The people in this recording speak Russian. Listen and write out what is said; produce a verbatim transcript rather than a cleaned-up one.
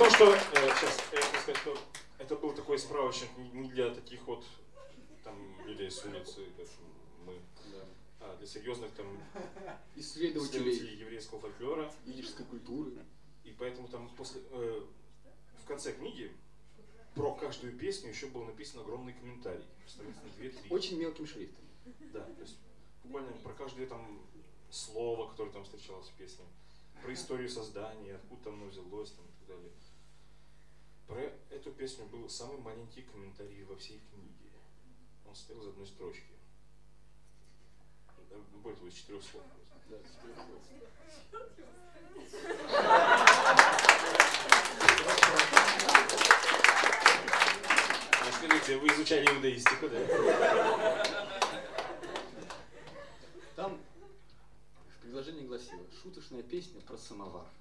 том, что, э, сейчас, я хочу сказать, что это был такой справочник не для таких вот там людей с улицы, как мы, да. А для серьезных там исследователей, исследователей еврейского фольклора, идической культуры. И поэтому там после, э, в конце книги про каждую песню еще был написан огромный комментарий, представительно две-три. Очень мелким шрифтом. Да, то есть буквально про каждое там слово, которое там встречалось в песне, про историю создания, откуда там оно взялось там, и так далее. Про эту песню был самый маленький комментарий во всей книге. Он состоял из одной строчки. Более того, из четырех слов. Да, из четырех слов. Скажите, вы изучали иудаистику, да? Там предложение гласило: шуточная песня про самовар.